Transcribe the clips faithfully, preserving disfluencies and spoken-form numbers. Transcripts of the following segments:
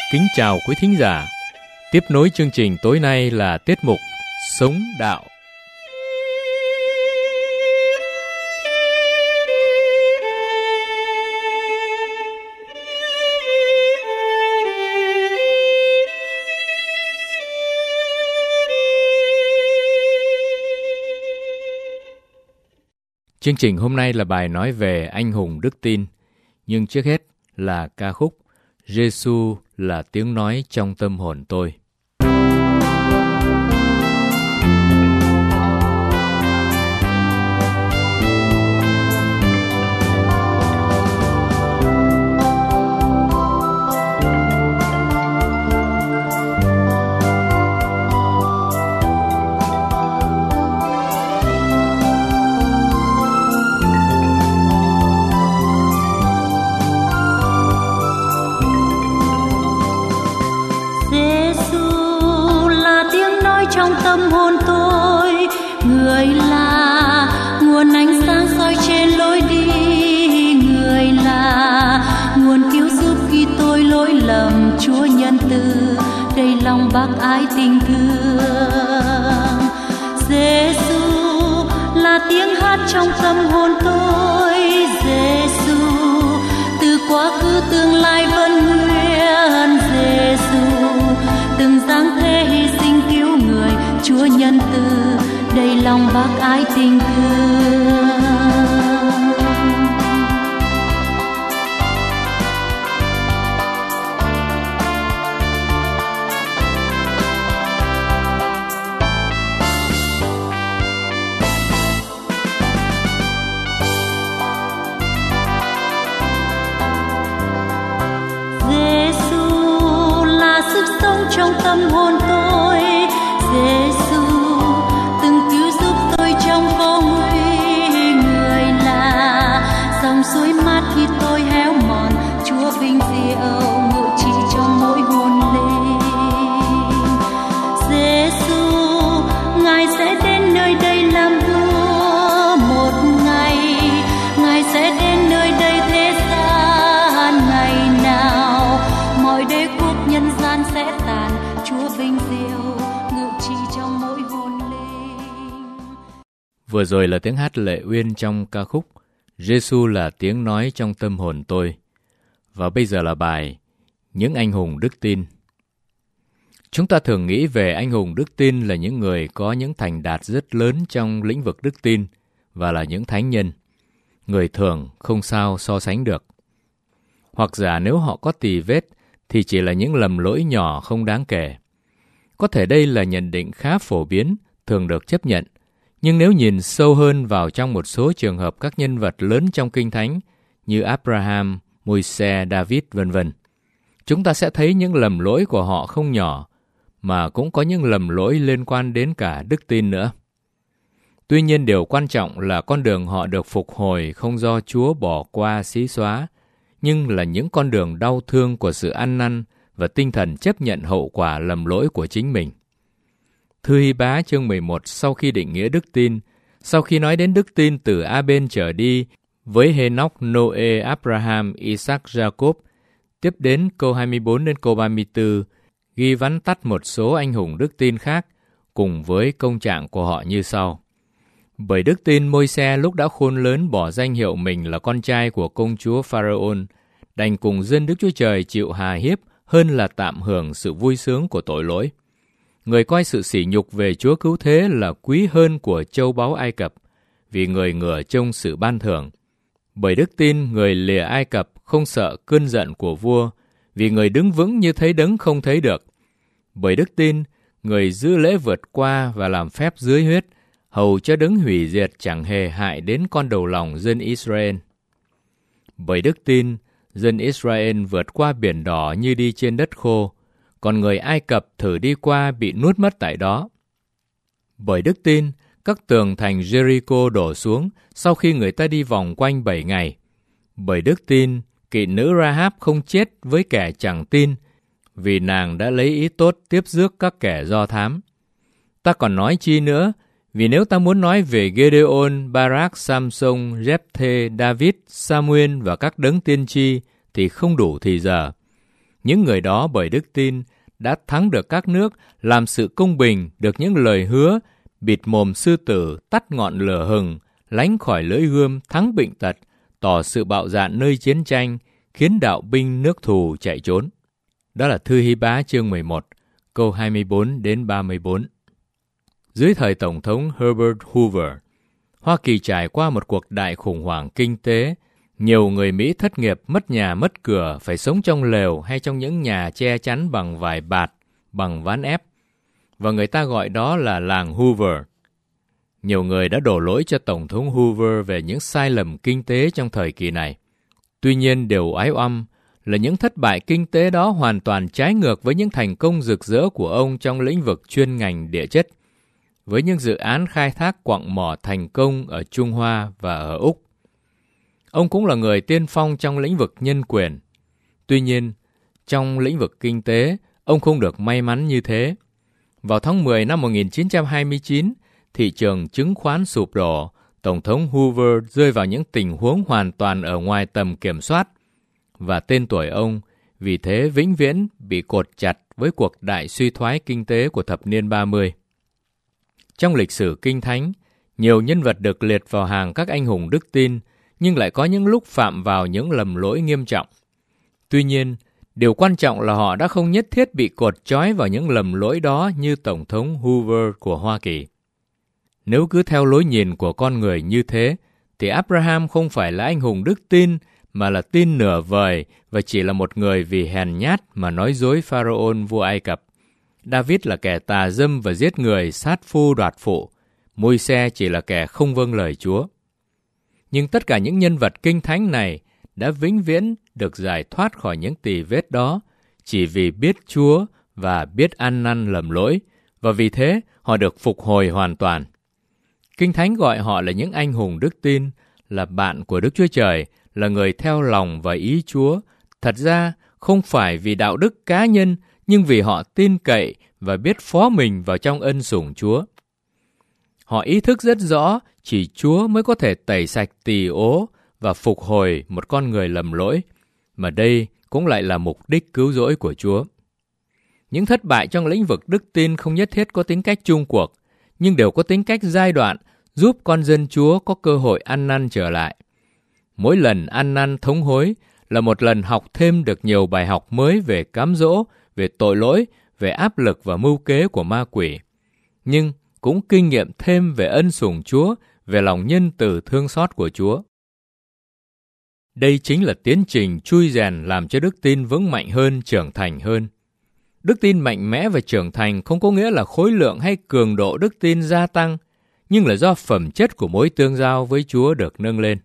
Kính chào quý thính giả. Tiếp nối chương trình tối nay là tiết mục Sống Đạo. Chương trình hôm nay là bài nói về anh hùng đức tin, nhưng trước hết là ca khúc Giê-xu là tiếng nói trong tâm hồn tôi. Trong tâm hồn tôi, người là nguồn ánh sáng soi trên lối đi, người là nguồn cứu giúp khi tôi lỗi lầm. Chúa nhân từ đầy lòng bác ái tình thương. Giê-xu là tiếng hát trong tâm hồn tôi, Giê-xu từ quá khứ tương lai vẫn nguyên. Giê-xu từng dáng thế hy sinh cứu người, Chúa nhân từ đầy lòng bác ái tình thương. Giê-xu là sức sống trong tâm hồn tôi, Giê-xu từng cứu giúp tôi trong khó nguy, người là dòng suối mát khi tôi héo mòn. Chúa vinh diệu ngự trị trong mỗi hồn linh. Giê-xu Ngài sẽ đến nơi đây làm vua, một ngày Ngài sẽ đến nơi đây thế gian. Ngày nào mọi đế quốc nhân gian sẽ tàn, Chúa vinh diệu ngự trị trong mỗi hồn linh. Vừa rồi là tiếng hát Lệ Uyên trong ca khúc Giê-xu là tiếng nói trong tâm hồn tôi. Và bây giờ là bài Những anh hùng đức tin. Chúng ta thường nghĩ về anh hùng đức tin là những người có những thành đạt rất lớn trong lĩnh vực đức tin và là những thánh nhân. Người thường không sao so sánh được. Hoặc giả nếu họ có tì vết thì chỉ là những lầm lỗi nhỏ không đáng kể. Có thể đây là nhận định khá phổ biến, thường được chấp nhận. Nhưng nếu nhìn sâu hơn vào trong một số trường hợp các nhân vật lớn trong Kinh Thánh như Abraham, Môi-se, David, vân vân, chúng ta sẽ thấy những lầm lỗi của họ không nhỏ, mà cũng có những lầm lỗi liên quan đến cả đức tin nữa. Tuy nhiên điều quan trọng là con đường họ được phục hồi không do Chúa bỏ qua xí xóa, nhưng là những con đường đau thương của sự ăn năn và tinh thần chấp nhận hậu quả lầm lỗi của chính mình. Thư Hy-bá chương mười một sau khi định nghĩa đức tin, sau khi nói đến đức tin từ A-bên trở đi với Hê-nóc, Nô-ê, Abraham, Isaac, Jacob, tiếp đến câu hai mươi bốn đến câu ba mươi tư, ghi vắn tắt một số anh hùng đức tin khác cùng với công trạng của họ như sau. Bởi đức tin, Môi-se lúc đã khôn lớn bỏ danh hiệu mình là con trai của công chúa Pharaon, đành cùng dân Đức Chúa Trời chịu hà hiếp hơn là tạm hưởng sự vui sướng của tội lỗi. Người coi sự sỉ nhục về Chúa cứu thế là quý hơn của châu báu Ai Cập, vì người ngửa trông sự ban thưởng. Bởi đức tin, người lìa Ai Cập không sợ cơn giận của vua, vì người đứng vững như thấy đấng không thấy được. Bởi đức tin, người giữ lễ vượt qua và làm phép dưới huyết, hầu cho đấng hủy diệt chẳng hề hại đến con đầu lòng dân Israel. Bởi đức tin, dân Israel vượt qua biển đỏ như đi trên đất khô, còn người Ai Cập thử đi qua bị nuốt mất tại đó. Bởi đức tin, các tường thành Jericho đổ xuống sau khi người ta đi vòng quanh bảy ngày. Bởi đức tin, kỵ nữ Rahab không chết với kẻ chẳng tin, vì nàng đã lấy ý tốt tiếp rước các kẻ do thám. Ta còn nói chi nữa, vì nếu ta muốn nói về Gideon, Barak, Samson, Jephthê, David, Samuel và các đấng tiên tri thì không đủ thì giờ. Những người đó bởi đức tin đã thắng được các nước, làm sự công bình, được những lời hứa, bịt mồm sư tử, tắt ngọn lửa hừng, lánh khỏi lưỡi gươm, thắng bệnh tật, tỏ sự bạo dạn nơi chiến tranh, khiến đạo binh nước thù chạy trốn. Đó là Thư Hy Bá chương mười một, câu hai mươi bốn đến ba mươi bốn. Dưới thời Tổng thống Herbert Hoover, Hoa Kỳ trải qua một cuộc đại khủng hoảng kinh tế. Nhiều người Mỹ thất nghiệp, mất nhà mất cửa, phải sống trong lều hay trong những nhà che chắn bằng vải bạt, bằng ván ép. Và người ta gọi đó là làng Hoover. Nhiều người đã đổ lỗi cho Tổng thống Hoover về những sai lầm kinh tế trong thời kỳ này. Tuy nhiên, điều oái oăm là những thất bại kinh tế đó hoàn toàn trái ngược với những thành công rực rỡ của ông trong lĩnh vực chuyên ngành địa chất, với những dự án khai thác quặng mỏ thành công ở Trung Hoa và ở Úc. Ông cũng là người tiên phong trong lĩnh vực nhân quyền. Tuy nhiên, trong lĩnh vực kinh tế, ông không được may mắn như thế. Vào tháng mười năm một nghìn chín trăm hai mươi chín, thị trường chứng khoán sụp đổ, Tổng thống Hoover rơi vào những tình huống hoàn toàn ở ngoài tầm kiểm soát, và tên tuổi ông vì thế vĩnh viễn bị cột chặt với cuộc đại suy thoái kinh tế của thập niên ba mươi. Trong lịch sử Kinh Thánh, nhiều nhân vật được liệt vào hàng các anh hùng đức tin, nhưng lại có những lúc phạm vào những lầm lỗi nghiêm trọng. Tuy nhiên, điều quan trọng là họ đã không nhất thiết bị cột trói vào những lầm lỗi đó như Tổng thống Hoover của Hoa Kỳ. Nếu cứ theo lối nhìn của con người như thế, thì Abraham không phải là anh hùng đức tin, mà là tin nửa vời và chỉ là một người vì hèn nhát mà nói dối Pharaon vua Ai Cập. David là kẻ tà dâm và giết người, sát phu đoạt phụ. Môi-se chỉ là kẻ không vâng lời Chúa. Nhưng tất cả những nhân vật kinh thánh này đã vĩnh viễn được giải thoát khỏi những tì vết đó, chỉ vì biết Chúa và biết ăn năn lầm lỗi, và vì thế họ được phục hồi hoàn toàn. Kinh Thánh gọi họ là những anh hùng đức tin, là bạn của Đức Chúa Trời, là người theo lòng và ý Chúa. Thật ra, không phải vì đạo đức cá nhân, nhưng vì họ tin cậy và biết phó mình vào trong ân sủng Chúa. Họ ý thức rất rõ, chỉ Chúa mới có thể tẩy sạch tỳ ố và phục hồi một con người lầm lỗi, mà đây cũng lại là mục đích cứu rỗi của Chúa. Những thất bại trong lĩnh vực đức tin không nhất thiết có tính cách chung cuộc, nhưng đều có tính cách giai đoạn, giúp con dân Chúa có cơ hội ăn năn trở lại. Mỗi lần ăn năn thống hối là một lần học thêm được nhiều bài học mới về cám dỗ, về tội lỗi, về áp lực và mưu kế của ma quỷ. Nhưng cũng kinh nghiệm thêm về ân sủng Chúa, về lòng nhân từ thương xót của Chúa. Đây chính là tiến trình chui rèn làm cho đức tin vững mạnh hơn, trưởng thành hơn. Đức tin mạnh mẽ và trưởng thành không có nghĩa là khối lượng hay cường độ đức tin gia tăng, nhưng là do phẩm chất của mối tương giao với Chúa được nâng lên.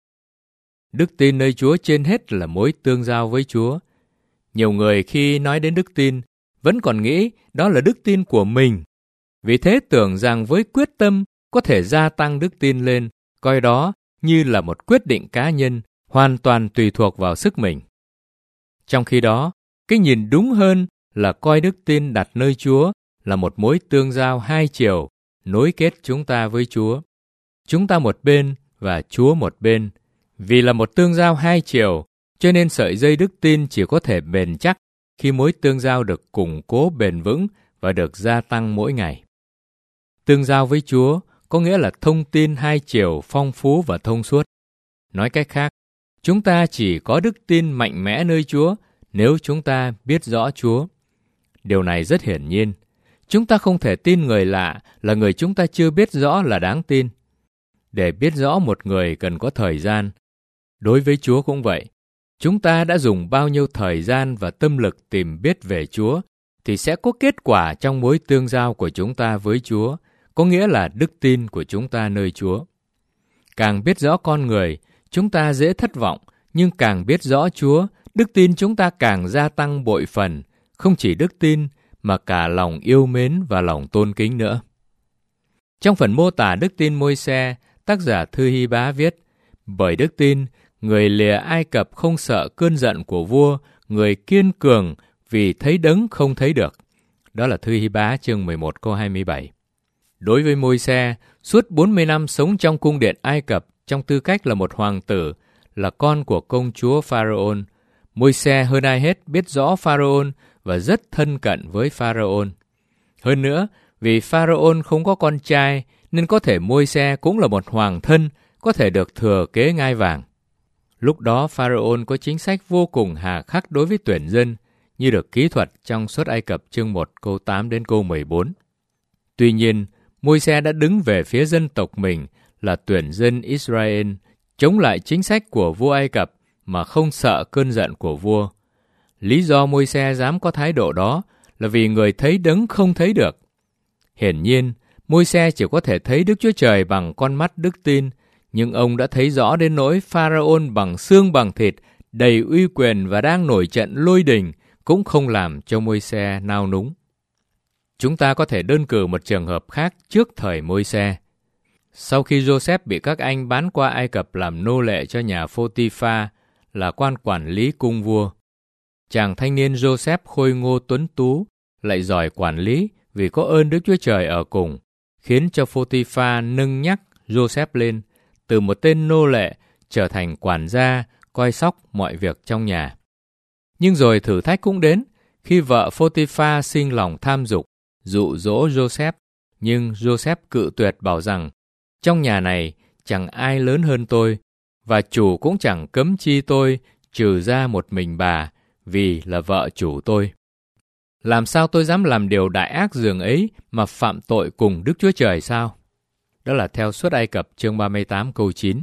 Đức tin nơi Chúa trên hết là mối tương giao với Chúa. Nhiều người khi nói đến đức tin vẫn còn nghĩ đó là đức tin của mình. Vì thế tưởng rằng với quyết tâm có thể gia tăng đức tin lên, coi đó như là một quyết định cá nhân, hoàn toàn tùy thuộc vào sức mình. Trong khi đó, cái nhìn đúng hơn là coi đức tin đặt nơi Chúa là một mối tương giao hai chiều, nối kết chúng ta với Chúa. Chúng ta một bên và Chúa một bên. Vì là một tương giao hai chiều, cho nên sợi dây đức tin chỉ có thể bền chắc khi mối tương giao được củng cố bền vững và được gia tăng mỗi ngày. Tương giao với Chúa có nghĩa là thông tin hai chiều phong phú và thông suốt. Nói cách khác, chúng ta chỉ có đức tin mạnh mẽ nơi Chúa nếu chúng ta biết rõ Chúa. Điều này rất hiển nhiên. Chúng ta không thể tin người lạ là người chúng ta chưa biết rõ là đáng tin. Để biết rõ một người cần có thời gian. Đối với Chúa cũng vậy. Chúng ta đã dùng bao nhiêu thời gian và tâm lực tìm biết về Chúa, thì sẽ có kết quả trong mối tương giao của chúng ta với Chúa, có nghĩa là đức tin của chúng ta nơi Chúa. Càng biết rõ con người, chúng ta dễ thất vọng, nhưng càng biết rõ Chúa, đức tin chúng ta càng gia tăng bội phần, không chỉ đức tin, mà cả lòng yêu mến và lòng tôn kính nữa. Trong phần mô tả đức tin Môi-se, tác giả Thư Hy Bá viết, bởi đức tin, người lìa Ai Cập không sợ cơn giận của vua, người kiên cường vì thấy đấng không thấy được. Đó là Thư Hy Bá chương mười một câu hai mươi bảy. Đối với Môi-se, suốt bốn mươi năm sống trong cung điện Ai Cập trong tư cách là một hoàng tử, là con của công chúa Pharaon, Môi-se hơn ai hết biết rõ Pharaon và rất thân cận với Pharaon. Hơn nữa, vì Pharaon không có con trai, nên có thể Môi-se cũng là một hoàng thân, có thể được thừa kế ngai vàng. Lúc đó Pharaon có chính sách vô cùng hà khắc đối với tuyển dân, như được kỹ thuật trong Xuất Ai Cập chương một câu tám đến câu mười bốn. Tuy nhiên, Môi-se đã đứng về phía dân tộc mình là tuyển dân Israel, chống lại chính sách của vua Ai Cập mà không sợ cơn giận của vua. Lý do Môi-se dám có thái độ đó là vì người thấy đấng không thấy được. Hiển nhiên, Môi-se chỉ có thể thấy Đức Chúa Trời bằng con mắt đức tin, nhưng ông đã thấy rõ đến nỗi Pharaon bằng xương bằng thịt, đầy uy quyền và đang nổi trận lôi đình, cũng không làm cho Môi-se nao núng. Chúng ta có thể đơn cử một trường hợp khác trước thời Môi-se. Sau khi Joseph bị các anh bán qua Ai Cập làm nô lệ cho nhà Phô-ti-pha, là quan quản lý cung vua, chàng thanh niên Joseph khôi ngô tuấn tú, lại giỏi quản lý vì có ơn Đức Chúa Trời ở cùng, khiến cho Phô-ti-pha nâng nhắc Joseph lên, từ một tên nô lệ trở thành quản gia, coi sóc mọi việc trong nhà. Nhưng rồi thử thách cũng đến, khi vợ Phô-ti-pha sinh lòng tham dục, dụ dỗ Joseph, nhưng Joseph cự tuyệt bảo rằng, trong nhà này chẳng ai lớn hơn tôi, và chủ cũng chẳng cấm chi tôi trừ ra một mình bà, vì là vợ chủ tôi. Làm sao tôi dám làm điều đại ác dường ấy mà phạm tội cùng Đức Chúa Trời sao? Đó là theo Xuất Ai Cập chương ba mươi tám câu chín.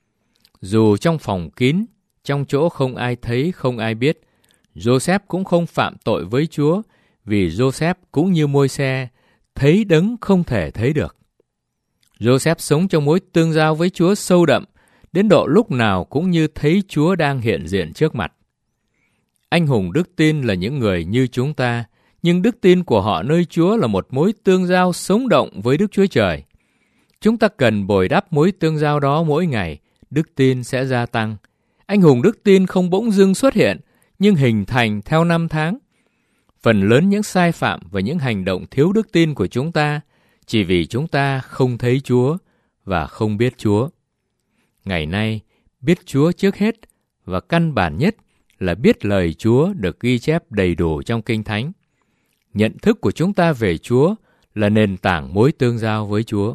Dù trong phòng kín, trong chỗ không ai thấy, không ai biết, Joseph cũng không phạm tội với Chúa, vì Joseph cũng như Môi-se, thấy đấng không thể thấy được. Joseph sống trong mối tương giao với Chúa sâu đậm, đến độ lúc nào cũng như thấy Chúa đang hiện diện trước mặt. Anh hùng đức tin là những người như chúng ta, nhưng đức tin của họ nơi Chúa là một mối tương giao sống động với Đức Chúa Trời. Chúng ta cần bồi đắp mối tương giao đó mỗi ngày, đức tin sẽ gia tăng. Anh hùng đức tin không bỗng dưng xuất hiện, nhưng hình thành theo năm tháng. Phần lớn những sai phạm và những hành động thiếu đức tin của chúng ta chỉ vì chúng ta không thấy Chúa và không biết Chúa. Ngày nay, biết Chúa trước hết và căn bản nhất là biết lời Chúa được ghi chép đầy đủ trong Kinh Thánh. Nhận thức của chúng ta về Chúa là nền tảng mối tương giao với Chúa.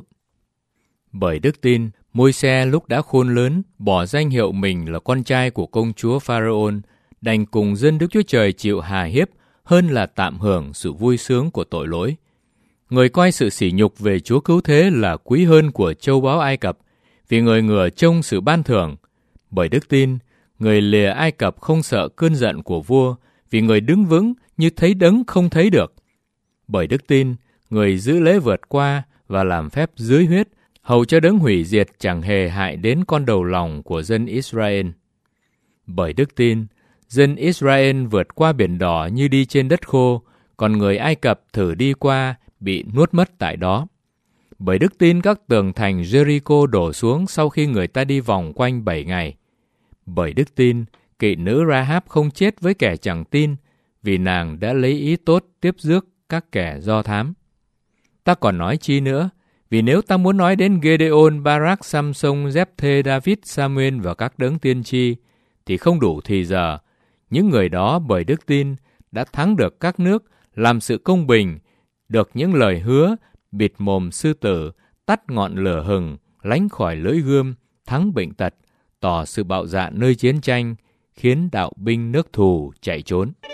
Bởi đức tin, Môi-se lúc đã khôn lớn bỏ danh hiệu mình là con trai của công chúa Pharaon, đành cùng dân Đức Chúa Trời chịu hà hiếp hơn là tạm hưởng sự vui sướng của tội lỗi. Người coi sự sỉ nhục về Chúa cứu thế là quý hơn của châu báu Ai Cập, vì người ngửa trông sự ban thưởng. Bởi đức tin, người lìa Ai Cập không sợ cơn giận của vua, vì người đứng vững như thấy đấng không thấy được. Bởi đức tin, người giữ lễ vượt qua và làm phép dưới huyết, hầu cho đấng hủy diệt chẳng hề hại đến con đầu lòng của dân Israel. Bởi đức tin, dân Israel vượt qua biển đỏ như đi trên đất khô, còn người Ai Cập thử đi qua bị nuốt mất tại đó. Bởi đức tin các tường thành Jericho đổ xuống sau khi người ta đi vòng quanh bảy ngày. Bởi đức tin, kỵ nữ Rahab không chết với kẻ chẳng tin, vì nàng đã lấy ý tốt tiếp rước các kẻ do thám. Ta còn nói chi nữa, vì nếu ta muốn nói đến Gedeon, Barak, Samson, Jephthê, David, Samuel và các đấng tiên tri, thì không đủ thì giờ. Những người đó bởi đức tin đã thắng được các nước, làm sự công bình, được những lời hứa, bịt mồm sư tử, tắt ngọn lửa hừng, lánh khỏi lưỡi gươm, thắng bệnh tật, tỏ sự bạo dạn nơi chiến tranh, khiến đạo binh nước thù chạy trốn.